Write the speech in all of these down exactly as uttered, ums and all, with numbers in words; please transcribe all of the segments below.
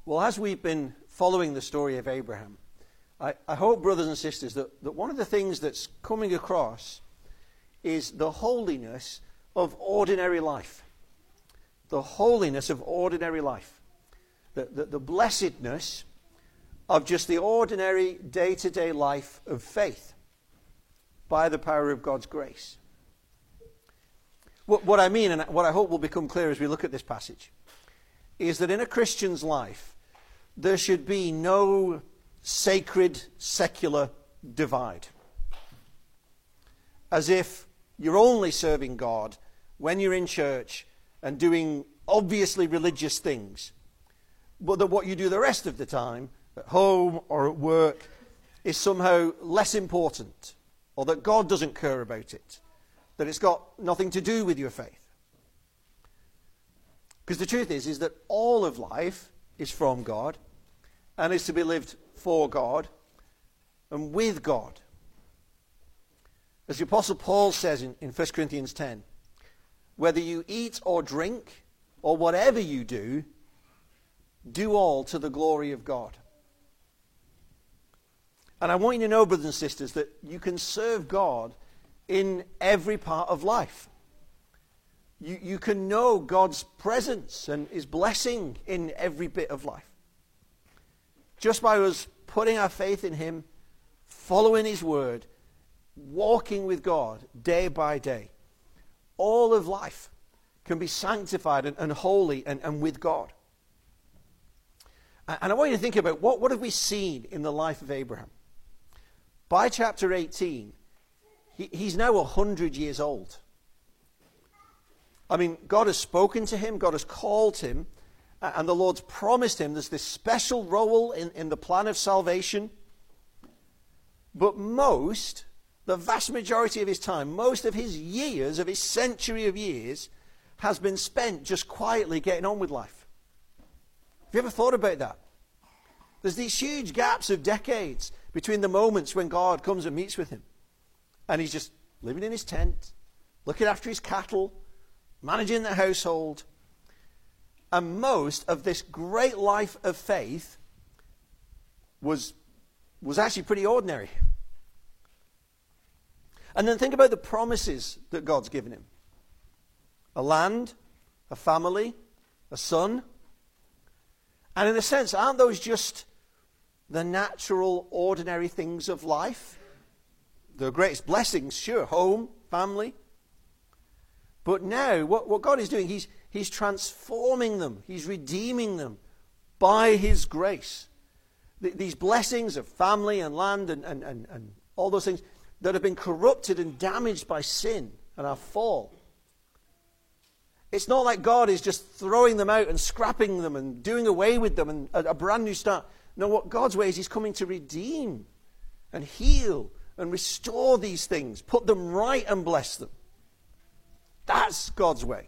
Well, as we've been following the story of Abraham, I, I hope, brothers and sisters, that, that one of the things that's coming across is the holiness of ordinary life. The holiness of ordinary life. The, the, the blessedness of just the ordinary day-to-day life of faith by the power of God's grace. What, what I mean, and what I hope will become clear as we look at this passage, is that in a Christian's life, there should be no sacred, secular divide. As if you're only serving God when you're in church and doing obviously religious things, but that what you do the rest of the time, at home or at work, is somehow less important, or that God doesn't care about it, that it's got nothing to do with your faith. Because the truth is, is that all of life is from God and is to be lived for God and with God. As the Apostle Paul says in, in First Corinthians ten, whether you eat or drink or whatever you do, do all to the glory of God. And I want you to know, brothers and sisters, that you can serve God in every part of life. You, you can know God's presence and His blessing in every bit of life. Just by us putting our faith in Him, following His word, walking with God day by day, all of life can be sanctified and, and holy and, and with God. And I want you to think about what, what have we seen in the life of Abraham? By chapter eighteen, he, he's now one hundred years old. I mean, God has spoken to him, God has called him, and the Lord's promised him there's this special role in, in the plan of salvation. But most, the vast majority of his time, most of his years, of his century of years, has been spent just quietly getting on with life. Have you ever thought about that? There's these huge gaps of decades between the moments when God comes and meets with him, and he's just living in his tent, looking after his cattle, managing the household. And most of this great life of faith was, was actually pretty ordinary. And then think about the promises that God's given him. A land, a family, a son. And in a sense, aren't those just the natural, ordinary things of life? The greatest blessings, sure, home, family. But now, what, what God is doing, he's, he's transforming them. He's redeeming them by His grace. Th- these blessings of family and land and, and, and, and all those things that have been corrupted and damaged by sin and our fall. It's not like God is just throwing them out and scrapping them and doing away with them and a, a brand new start. No, what God's way is He's coming to redeem and heal and restore these things, put them right and bless them. That's God's way.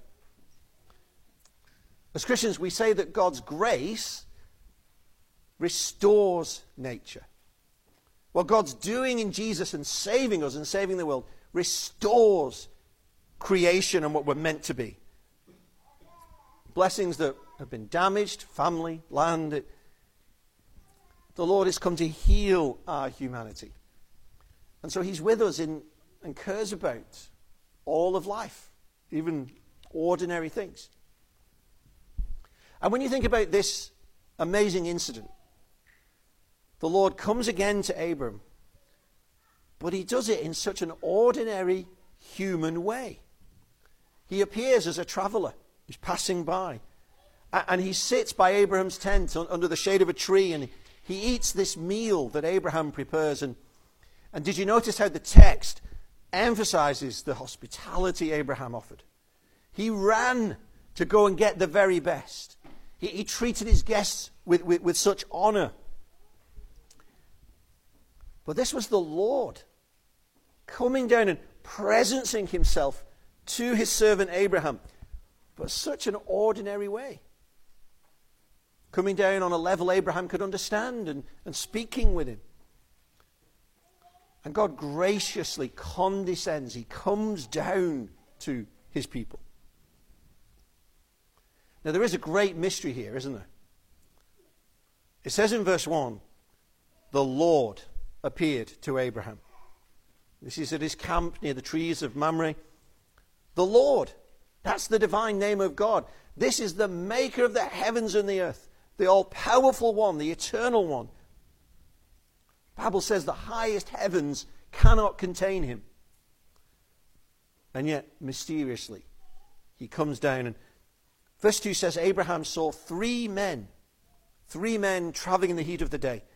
As Christians, we say that God's grace restores nature. What God's doing in Jesus and saving us and saving the world restores creation and what we're meant to be. Blessings that have been damaged, family, land. It, the Lord has come to heal our humanity. And so He's with us in, and cares about all of life, even ordinary things. And when you think about this amazing incident, the Lord comes again to Abram, but He does it in such an ordinary human way. He appears as a traveler. He's passing by. And He sits by Abraham's tent under the shade of a tree, and He eats this meal that Abraham prepares. And, and did you notice how the text emphasizes the hospitality Abraham offered? He ran to go and get the very best. He, he treated his guests with, with, with such honor. But this was the Lord coming down and presencing Himself to His servant Abraham, but such an ordinary way. Coming down on a level Abraham could understand and, and speaking with him. And God graciously condescends. He comes down to His people. Now there is a great mystery here, isn't there? It says in verse one, the Lord appeared to Abraham. This is at his camp near the trees of Mamre. The Lord, that's the divine name of God. This is the maker of the heavens and the earth, the all-powerful one, the eternal one. The Bible says the highest heavens cannot contain him. And yet, mysteriously, he comes down. And verse two says, Abraham saw three men, three men traveling in the heat of the day.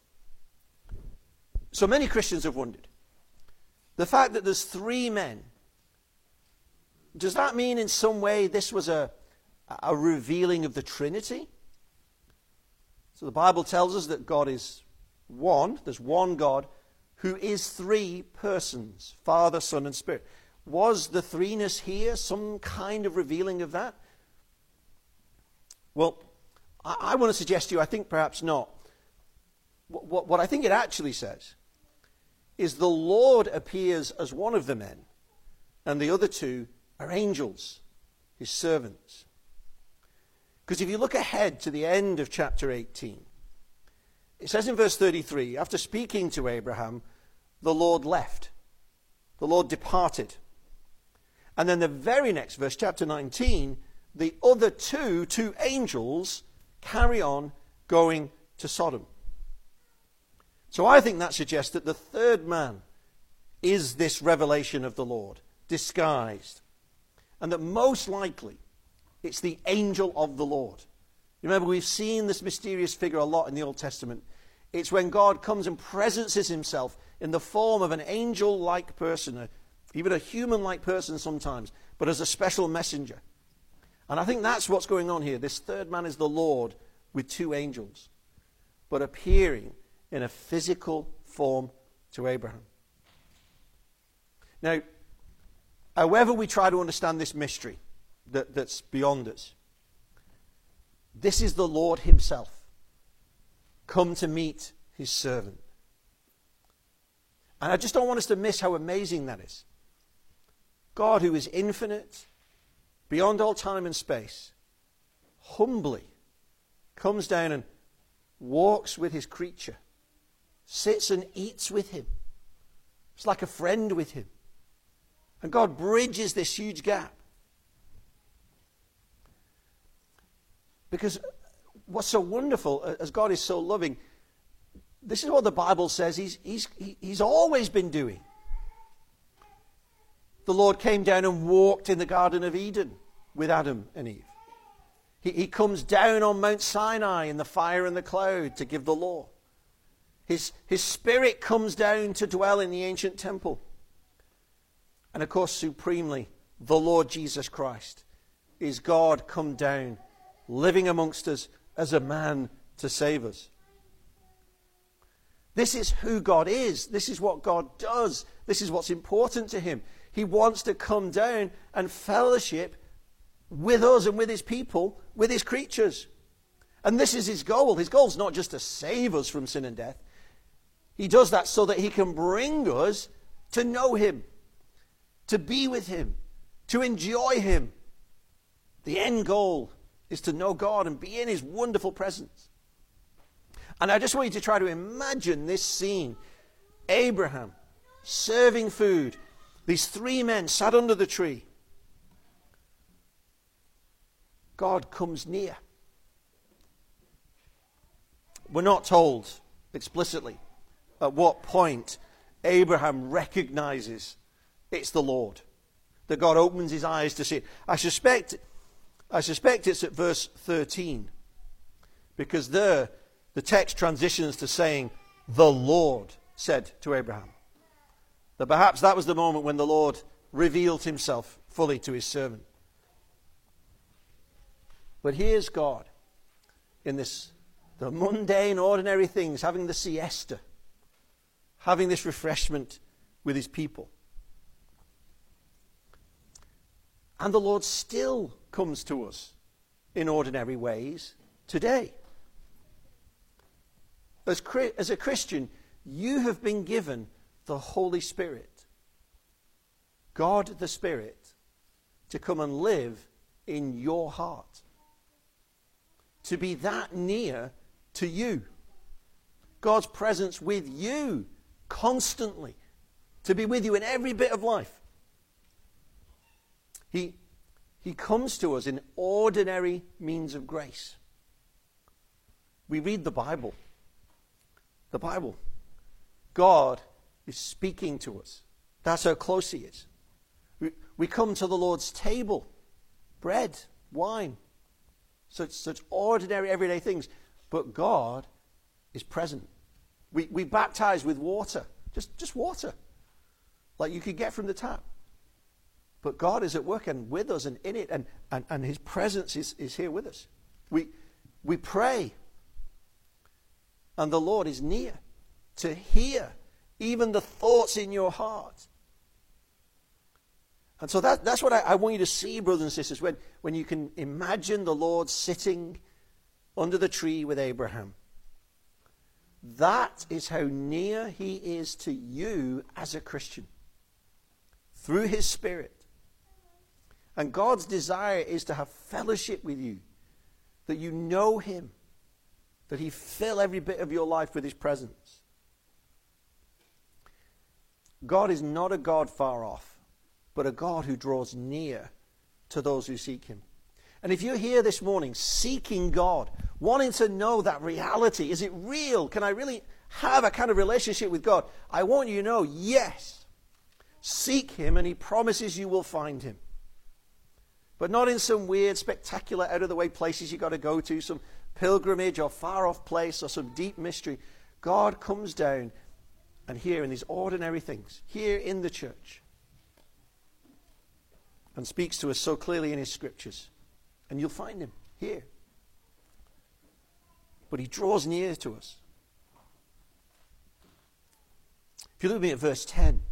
So many Christians have wondered, the fact that there's three men, does that mean in some way this was a, a revealing of the Trinity? So the Bible tells us that God is one. There's one God who is three persons, Father, Son, and Spirit. Was the threeness here some kind of revealing of that? Well, I, I want to suggest to you, I think perhaps not. What, what, what I think it actually says is the Lord appears as one of the men, and the other two are angels, his servants. Because if you look ahead to the end of chapter eighteen, it says in verse thirty-three, after speaking to Abraham, the Lord left. The Lord departed. And then the very next verse, chapter nineteen, the other two, two angels, carry on going to Sodom. So I think that suggests that the third man is this revelation of the Lord, disguised. And that most likely it's the angel of the Lord. Remember, we've seen this mysterious figure a lot in the Old Testament. It's when God comes and presences himself in the form of an angel-like person, a, even a human-like person sometimes, but as a special messenger. And I think that's what's going on here. This third man is the Lord with two angels, but appearing in a physical form to Abraham. Now, however we try to understand this mystery that, that's beyond us, this is the Lord himself come to meet his servant. And I just don't want us to miss how amazing that is. God, who is infinite, beyond all time and space, humbly comes down and walks with his creature, sits and eats with him. It's like a friend with him. And God bridges this huge gap. Because what's so wonderful, as God is so loving, this is what the Bible says he's, he's, he's always been doing. The Lord came down and walked in the Garden of Eden with Adam and Eve. He, he comes down on Mount Sinai in the fire and the cloud to give the law. His, his Spirit comes down to dwell in the ancient temple. And of course, supremely, the Lord Jesus Christ is God come down, living amongst us as a man to save us. This is who God is. This is what God does. This is what's important to him. He wants to come down and fellowship with us and with his people, with his creatures. And this is his goal. His goal is not just to save us from sin and death. He does that so that he can bring us to know him, to be with him, to enjoy him. The end goal is to know God and be in his wonderful presence. And I just want you to try to imagine this scene. Abraham serving food. These three men sat under the tree. God comes near. We're not told explicitly at what point Abraham recognizes it's the Lord, that God opens his eyes to see it. I suspect, I suspect it's at verse thirteen, because there the text transitions to saying, the Lord said to Abraham. That perhaps that was the moment when the Lord revealed himself fully to his servant. But here's God in this, the mundane, ordinary things, having the siesta, having this refreshment with his people. And the Lord still comes to us in ordinary ways today. As, as a Christian, you have been given the Holy Spirit, God the Spirit, to come and live in your heart. To be that near to you. God's presence with you constantly, to be with you in every bit of life. He, he comes to us in ordinary means of grace. We read the Bible. The Bible. God is speaking to us. That's how close he is. We, we come to the Lord's table. Bread, wine, such, such ordinary everyday things. But God is present. We, we baptize with water. Just, just water. Like you could get from the tap. But God is at work and with us and in it. And, and, and his presence is, is here with us. We, we pray. And the Lord is near to hear even the thoughts in your heart. And so that, that's what I, I want you to see, brothers and sisters, when, when you can imagine the Lord sitting under the tree with Abraham. That is how near he is to you as a Christian. Through his Spirit. And God's desire is to have fellowship with you. That you know him. That he fill every bit of your life with his presence. God is not a God far off, but a God who draws near to those who seek him. And if you're here this morning seeking God, wanting to know that reality, is it real? Can I really have a kind of relationship with God? I want you to know, yes. Seek him and he promises you will find him. But not in some weird, spectacular, out-of-the-way places you've got to go to, some pilgrimage or far-off place or some deep mystery. God comes down and here in these ordinary things, here in the church, and speaks to us so clearly in his scriptures. And you'll find him here. But he draws near to us. If you look at me at verse ten,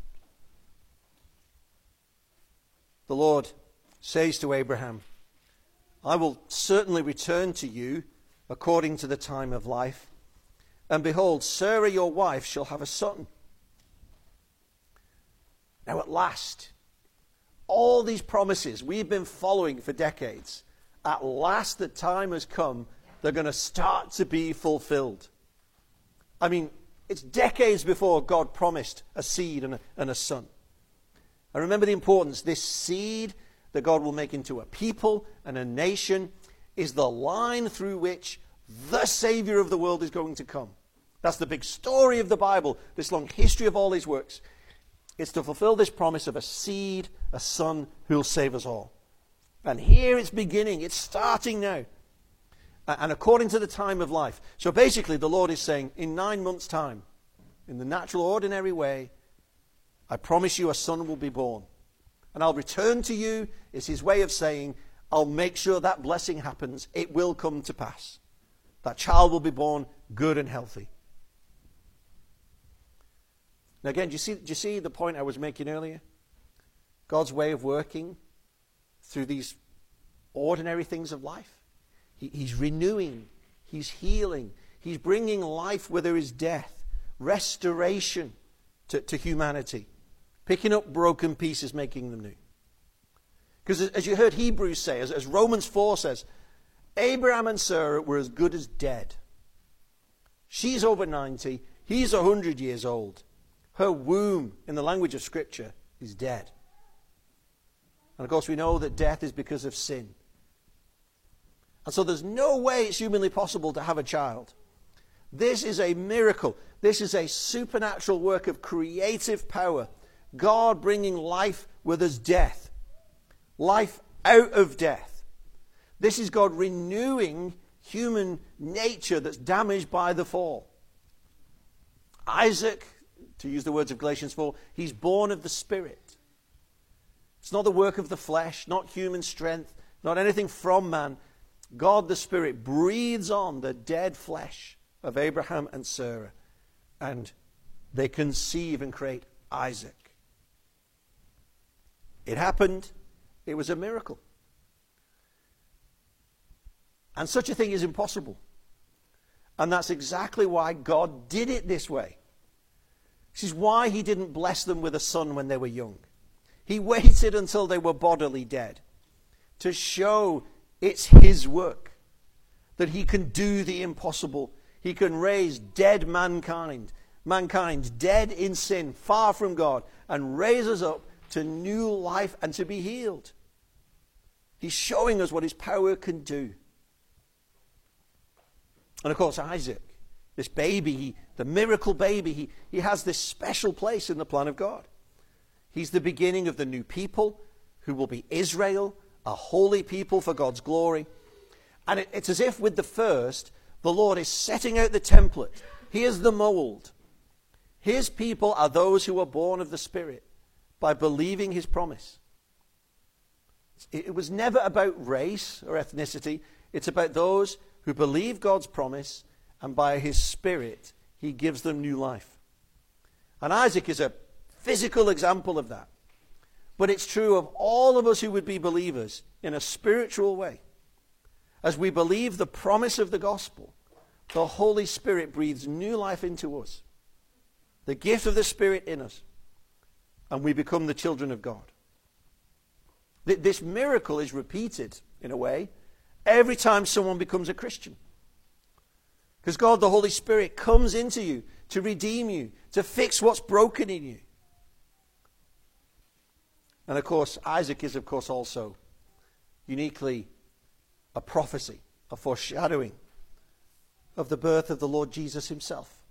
the Lord says to Abraham, I will certainly return to you according to the time of life. And behold, Sarah your wife shall have a son. Now at last, all these promises we've been following for decades, at last the time has come, they're going to start to be fulfilled. I mean, it's decades before God promised a seed and a, and a son. And remember the importance, this seed that God will make into a people and a nation is the line through which the Savior of the world is going to come. That's the big story of the Bible, this long history of all his works. It's to fulfill this promise of a seed, a son who will save us all. And here it's beginning, it's starting now. And according to the time of life. So basically the Lord is saying, in nine months' time, in the natural, ordinary way, I promise you a son will be born. And I'll return to you, is his way of saying, I'll make sure that blessing happens. It will come to pass. That child will be born good and healthy. Now again, do you see, do you see the point I was making earlier? God's way of working through these ordinary things of life. He, he's renewing. He's healing. He's bringing life where there is death. Restoration to, to humanity. Picking up broken pieces, making them new. Because as you heard Hebrews say, as, as Romans four says, Abraham and Sarah were as good as dead. She's over ninety. He's one hundred years old. Her womb, in the language of Scripture, is dead. And of course we know that death is because of sin. And so there's no way it's humanly possible to have a child. This is a miracle. This is a supernatural work of creative power. God bringing life where there's death. Life out of death. This is God renewing human nature that's damaged by the fall. Isaac, to use the words of Galatians four, he's born of the Spirit. It's not the work of the flesh, not human strength, not anything from man. God the Spirit breathes on the dead flesh of Abraham and Sarah, and they conceive and create Isaac. It happened. It was a miracle. And such a thing is impossible. And that's exactly why God did it this way. This is why he didn't bless them with a son when they were young. He waited until they were bodily dead to show it's his work, that he can do the impossible. He can raise dead mankind, mankind dead in sin, far from God, and raise us up to new life and to be healed. He's showing us what his power can do. And of course, Isaac, this baby, he, the miracle baby, he, he has this special place in the plan of God. He's the beginning of the new people who will be Israel, a holy people for God's glory. And it, it's as if with the first, the Lord is setting out the template. Here's the mold. His people are those who are born of the Spirit by believing his promise. It, it was never about race or ethnicity. It's about those who believe God's promise, and by his Spirit, he gives them new life. And Isaac is a physical example of that. But it's true of all of us who would be believers in a spiritual way. As we believe the promise of the gospel, the Holy Spirit breathes new life into us. The gift of the Spirit in us. And we become the children of God. This miracle is repeated, in a way, every time someone becomes a Christian. Because God, the Holy Spirit, comes into you to redeem you, to fix what's broken in you. And of course, Isaac is, of course, also uniquely a prophecy, a foreshadowing of the birth of the Lord Jesus himself.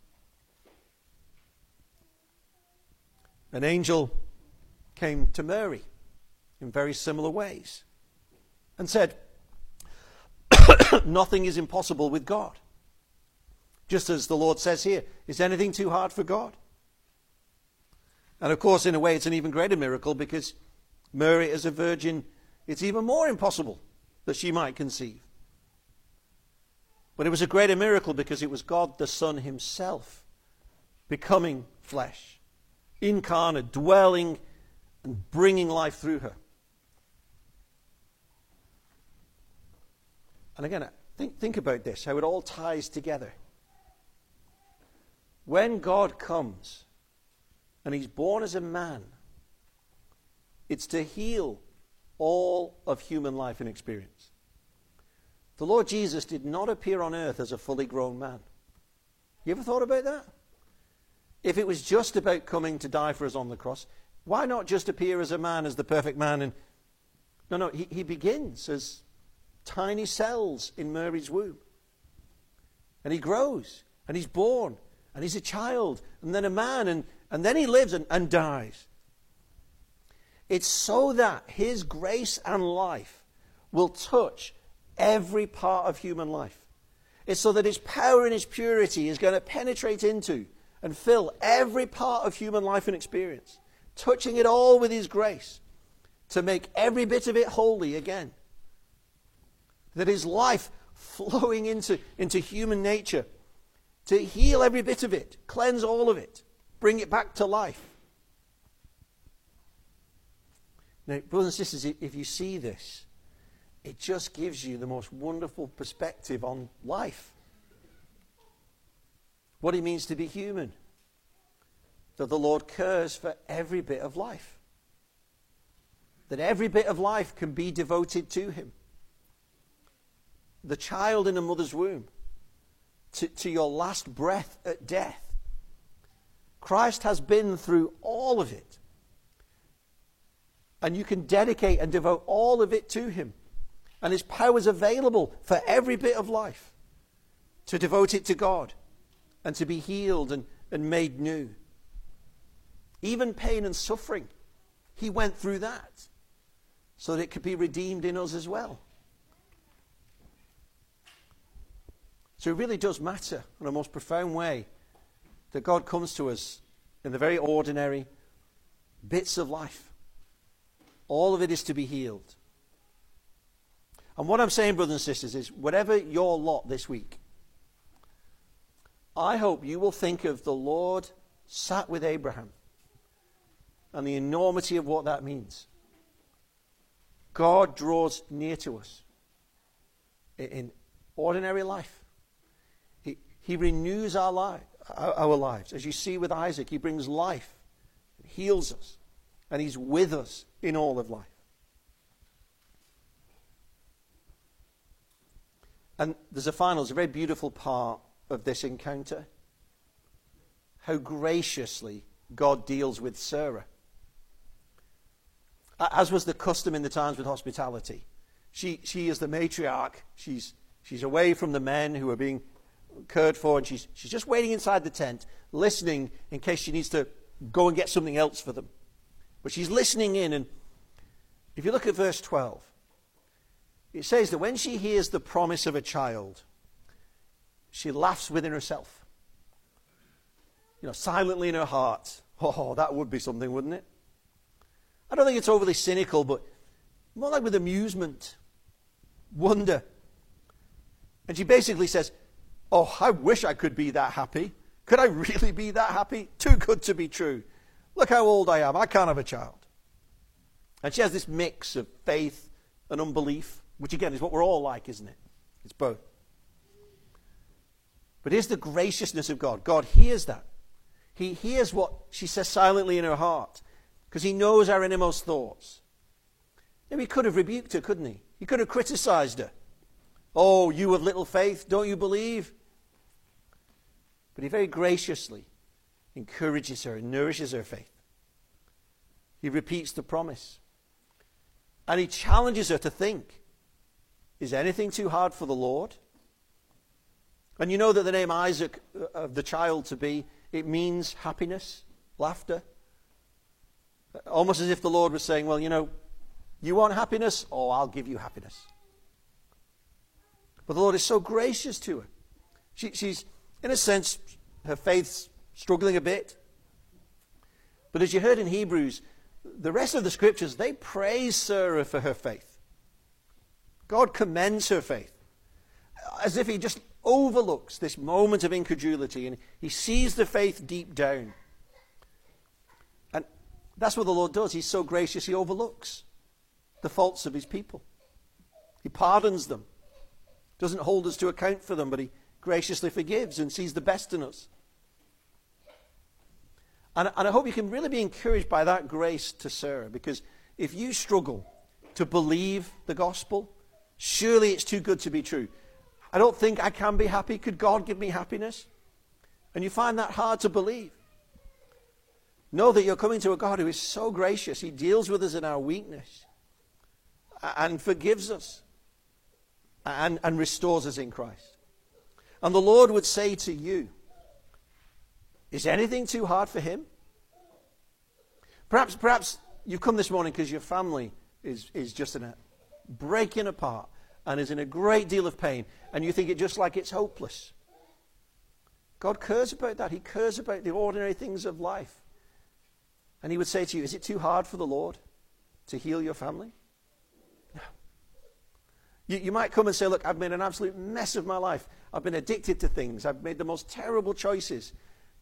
An angel came to Mary in very similar ways and said, nothing is impossible with God. Just as the Lord says here, is anything too hard for God? And of course, in a way, it's an even greater miracle because Mary as a virgin, it's even more impossible that she might conceive. But it was a greater miracle because it was God the Son himself becoming flesh, incarnate, dwelling and bringing life through her. And again, think, think about this, how it all ties together. When God comes and he's born as a man, it's to heal all of human life and experience. The Lord Jesus did not appear on earth as a fully grown man. You ever thought about that? If it was just about coming to die for us on the cross, why not just appear as a man, as the perfect man? And no, no, he, he begins as tiny cells in Mary's womb. And he grows, and he's born, and he's a child, and then a man, and, and then he lives and, and dies. It's so that his grace and life will touch every part of human life. It's so that his power and his purity is going to penetrate into and fill every part of human life and experience, touching it all with his grace to make every bit of it holy again. That his life flowing into, into human nature to heal every bit of it, cleanse all of it, bring it back to life. Now, brothers and sisters, if you see this, it just gives you the most wonderful perspective on life. What it means to be human. That the Lord cares for every bit of life. That every bit of life can be devoted to him. The child in a mother's womb, to, to your last breath at death. Christ has been through all of it. And you can dedicate and devote all of it to him. And his power is available for every bit of life. To devote it to God. And to be healed and, and made new. Even pain and suffering. He went through that. So that it could be redeemed in us as well. So it really does matter in a most profound way that God comes to us in the very ordinary bits of life. All of it is to be healed. And what I'm saying, brothers and sisters, is whatever your lot this week, I hope you will think of the Lord sat with Abraham and the enormity of what that means. God draws near to us in ordinary life. He, he renews our, life, our, our lives. As you see with Isaac, he brings life, heals us, and he's with us in all of life. And there's a final, there's a very beautiful part of this encounter? How graciously God deals with Sarah. As was the custom in the times with hospitality, she, she is the matriarch. She's, she's away from the men who are being cared for, and she's, she's just waiting inside the tent, listening in case she needs to go and get something else for them. But she's listening in, and if you look at verse twelve, it says that when she hears the promise of a child, she laughs within herself. You know, silently in her heart. Oh, that would be something, wouldn't it? I don't think it's overly cynical, but more like with amusement, wonder. And she basically says, oh, I wish I could be that happy. Could I really be that happy? Too good to be true. Look how old I am. I can't have a child. And she has this mix of faith and unbelief, which again is what we're all like, isn't it? It's both. But here's the graciousness of God. God hears that. He hears what she says silently in her heart, because he knows our innermost thoughts. Maybe he could have rebuked her, couldn't he? He could have criticized her. Oh, you of little faith, don't you believe? But he very graciously encourages her and nourishes her faith. He repeats the promise. And he challenges her to think, is anything too hard for the Lord? And you know that the name Isaac, of the child to be, it means happiness, laughter. Almost as if the Lord was saying, well, you know, you want happiness? Oh, I'll give you happiness. But the Lord is so gracious to her. She, she's, in a sense, her faith's struggling a bit. But as you heard in Hebrews, the rest of the scriptures, they praise Sarah for her faith. God commends her faith, as if he just overlooks this moment of incredulity, and he sees the faith deep down. And that's what the Lord does. He's so gracious, he overlooks the faults of his people. He pardons them. Doesn't hold us to account for them, but he graciously forgives and sees the best in us. And, and I hope you can really be encouraged by that grace to Sarah, because if you struggle to believe the gospel, surely it's too good to be true. I don't think I can be happy. Could God give me happiness? And you find that hard to believe. Know that you're coming to a God who is so gracious. He deals with us in our weakness and forgives us and, and restores us in Christ. And the Lord would say to you, is anything too hard for him? Perhaps, perhaps you've come this morning because your family is, is just in a breaking apart and is in a great deal of pain, and you think it just like it's hopeless. God cares about that. He cares about the ordinary things of life. And he would say to you, is it too hard for the Lord to heal your family? No. You, you might come and say, look, I've made an absolute mess of my life. I've been addicted to things. I've made the most terrible choices.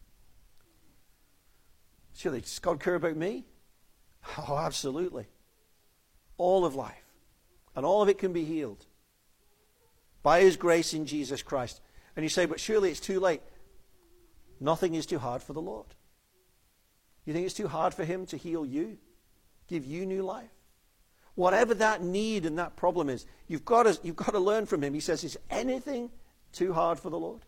Surely, does God care about me? Oh, absolutely. All of life. And all of it can be healed by his grace in Jesus Christ. And you say, but surely it's too late. Nothing is too hard for the Lord. You think it's too hard for him to heal you? Give you new life? Whatever that need and that problem is, you've got to, you've got to learn from him. He says, is anything too hard for the Lord?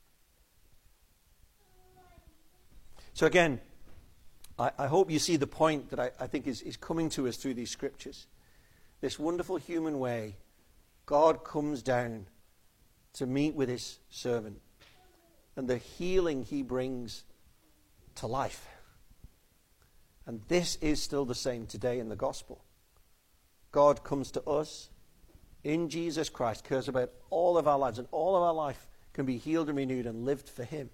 So again, I, I hope you see the point that I, I think is, is coming to us through these scriptures. This wonderful human way, God comes down to meet with his servant, and the healing he brings to life. And this is still the same today in the gospel. God comes to us in Jesus Christ, cares about all of our lives, and all of our life can be healed and renewed and lived for him.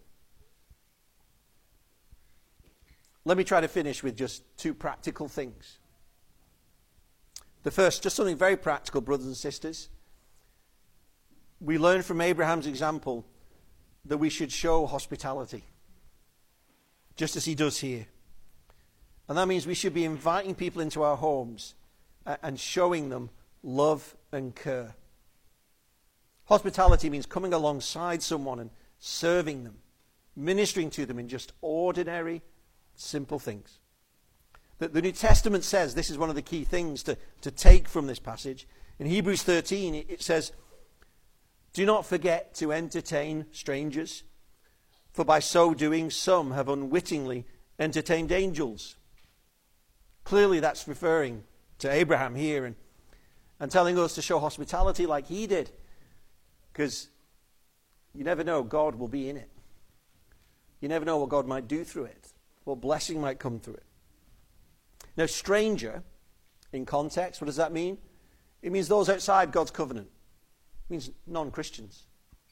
Let me try to finish with just two practical things. The first, just something very practical, brothers and sisters. We learn from Abraham's example that we should show hospitality, just as he does here. And that means we should be inviting people into our homes and showing them love and care. Hospitality means coming alongside someone and serving them, ministering to them in just ordinary, simple things. The, the New Testament says this is one of the key things to, to take from this passage. In Hebrews thirteen, it, it says, Do not forget to entertain strangers, for by so doing some have unwittingly entertained angels. Clearly that's referring to Abraham here and, and telling us to show hospitality like he did. Because you never know, God will be in it. You never know what God might do through it, what blessing might come through it. Now, stranger, in context, what does that mean? It means those outside God's covenant. It means non-Christians.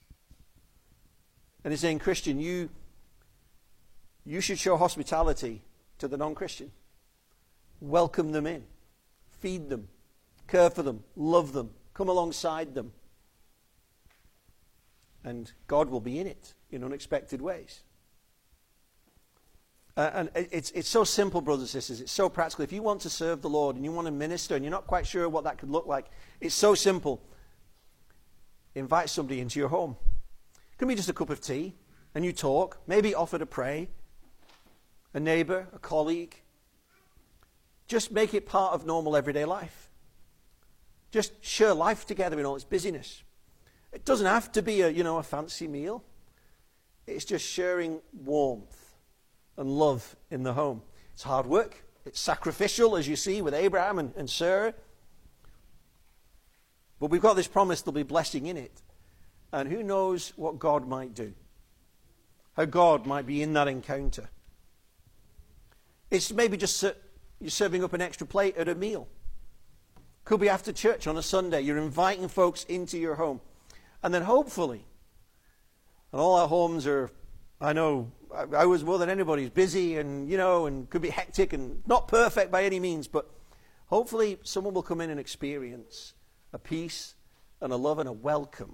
And he's saying, Christian, you, you should show hospitality to the non-Christian. Welcome them in. Feed them. Care for them. Love them. Come alongside them. And God will be in it in unexpected ways. Uh, and it's, it's so simple, brothers and sisters. It's so practical. If you want to serve the Lord and you want to minister and you're not quite sure what that could look like, it's so simple. Invite somebody into your home. It can be just a cup of tea and you talk. Maybe offer to pray. A neighbor, a colleague. Just make it part of normal everyday life. Just share life together in all its busyness. It doesn't have to be a, you know, a fancy meal. It's just sharing warmth and love in the home. It's hard work. It's sacrificial, as you see with Abraham and, and Sarah. But we've got this promise there'll be blessing in it. And who knows what God might do. How God might be in that encounter. It's maybe just you're serving up an extra plate at a meal. Could be after church on a Sunday. You're inviting folks into your home. And then hopefully, and all our homes are, I know, I was more than anybody's busy and, you know, and could be hectic and not perfect by any means, but hopefully someone will come in and experience a peace and a love and a welcome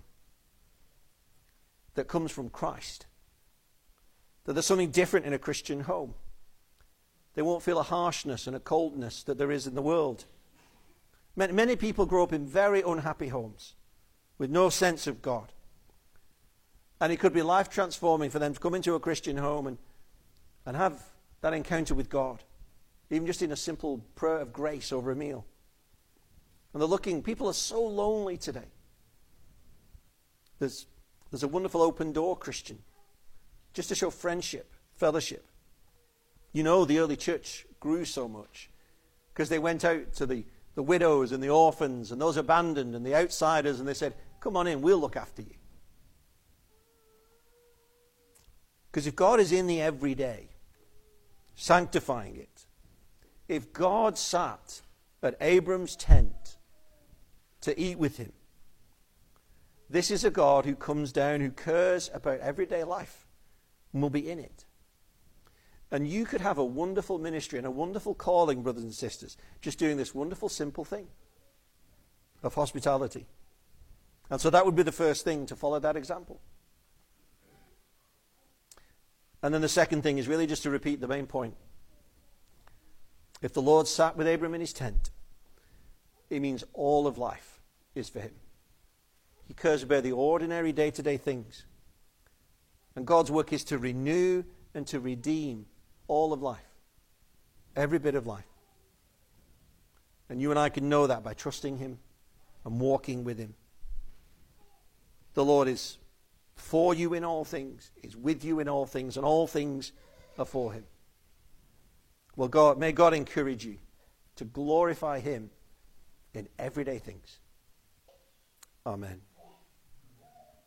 that comes from Christ. That there's something different in a Christian home. They won't feel a harshness and a coldness that there is in the world. Many, many people grow up in very unhappy homes with no sense of God. And it could be life transforming for them to come into a Christian home and, and have that encounter with God. Even just in a simple prayer of grace over a meal. And they're looking, people are so lonely today. There's, there's a wonderful open door, Christian. Just to show friendship, fellowship. You know the early church grew so much because they went out to the, the widows and the orphans and those abandoned and the outsiders and they said, come on in, we'll look after you. Because if God is in the everyday, sanctifying it, if God sat at Abram's tent to eat with him, this is a God who comes down, who cares about everyday life and will be in it. And you could have a wonderful ministry and a wonderful calling, brothers and sisters, just doing this wonderful, simple thing of hospitality. And so that would be the first thing, to follow that example. And then the second thing is really just to repeat the main point. If the Lord sat with Abram in his tent, it means all of life is for him. He cares about the ordinary day-to-day things. And God's work is to renew and to redeem all of life. Every bit of life. And you and I can know that by trusting him and walking with him. The Lord is for you in all things, is with you in all things, and all things are for him. Well, God, may God encourage you to glorify him in everyday things. Amen.